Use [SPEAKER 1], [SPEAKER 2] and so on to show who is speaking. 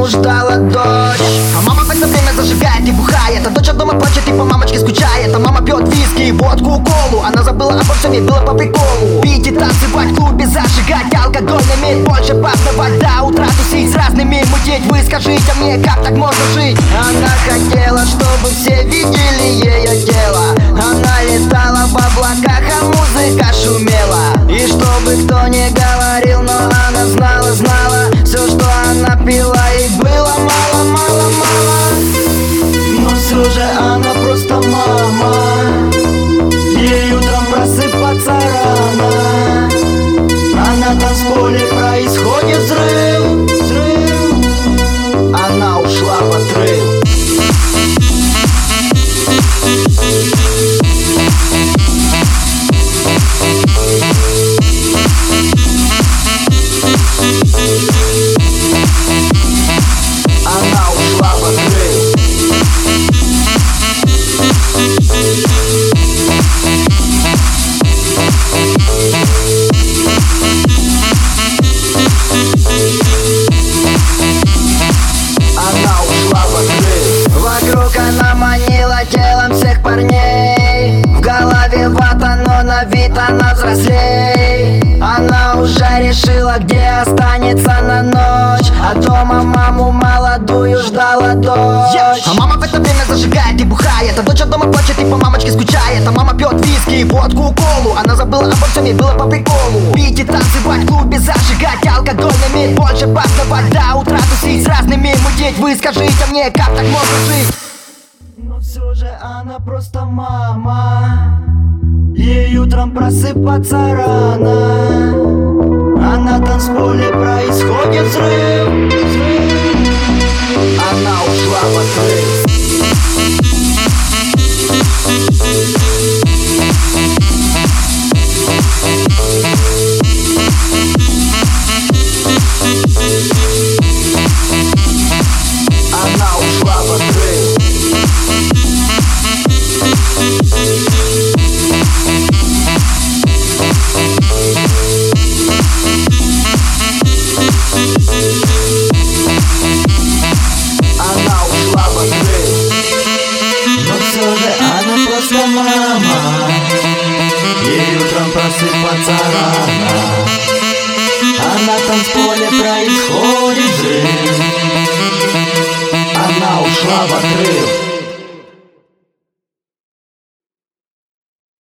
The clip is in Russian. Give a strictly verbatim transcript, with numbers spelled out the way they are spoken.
[SPEAKER 1] ждала дочь. А мама в это время зажигает и бухает, а дочь дома плачет и по мамочке скучает. А мама пьет виски, водку, колу. Она забыла обо всем, ей было по приколу. Пить и танцевать в клубе, зажигать алкогольными, больше познавать до утра, тусить с разными, мутить. Вы скажите мне, как так можно жить? Она хотела, чтобы все видели ее тело. Она летала в облаках, а музыка шумела. И чтобы кто не говорил, но она знала, знала все, что она пила, и было мало, мало, мало. Но все же она просто мама. Ей утром просыпаться рано, а на танцполе происходит взрыв, взрыв. Она ушла в отрыв. Она ушла в отрыв. Она ушла в отрыв. Вокруг она манила телом всех парней. В голове вата, но на вид она взрослей. Она уже решила, где останется на ночь, а дома маму молодую ждала дочь. А мама в это время зажигает и бухает, а дочь дома плачет и по мамочке скучает. А мама пьет виски, водку, колу. Она забыла обо всем, ей было по приколу. Пить и танцевать в клубе, зажигать алкогольными, больше познавать до утра, тусить с разными, мутить. Вы скажите мне, как так можно жить? Но все же она просто мама. Ей утром просыпаться рано, а на танцполе происходит взрыв, взрыв. Она ушла в отрыв. Она ушла в отрыв. Она ушла в отрыв. Но все же она просто мама. Ей утром просыпаться рано, а на танцполе происходит взрыв. Она ушла в отрыв.